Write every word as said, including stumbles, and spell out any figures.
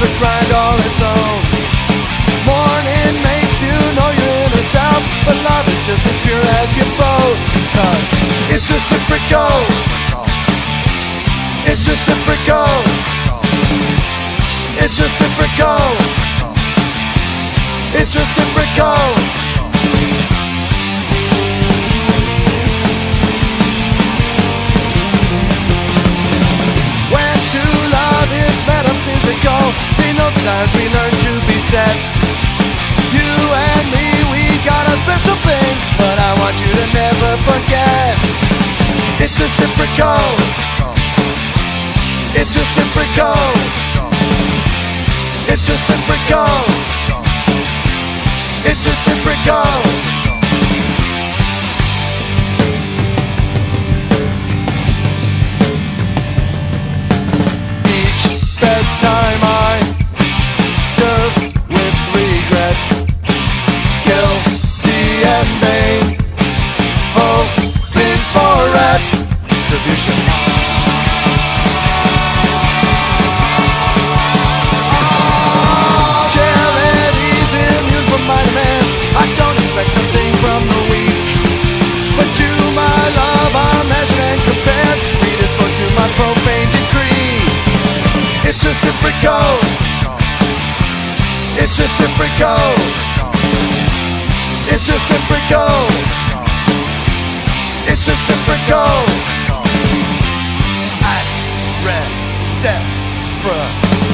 a grind all its own. Mourning makes you know your inner self, but love is just as pure as you both. Cause it's reciprocal. It's reciprocal. It's reciprocal. It's reciprocal. When to love is metaphysical, we know times we learn to be set. You and me, we got a special thing, but I want you to never forget. It's reciprocal. It's reciprocal. It's reciprocal. It's reciprocal. Each bedtime I stir with regret, guilty and vain, hoping for retribution. It's reciprocal. It's reciprocal. It's reciprocal. It's reciprocal. It's reciprocal.